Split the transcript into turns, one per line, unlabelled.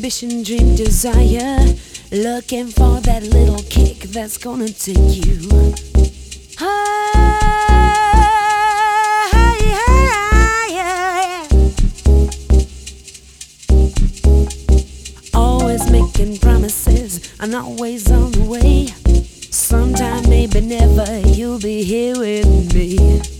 ambition, dream, desire, looking for that little kick that's gonna take you higher. Always making promises and always on the way. Sometime, maybe never, you'll be here with me.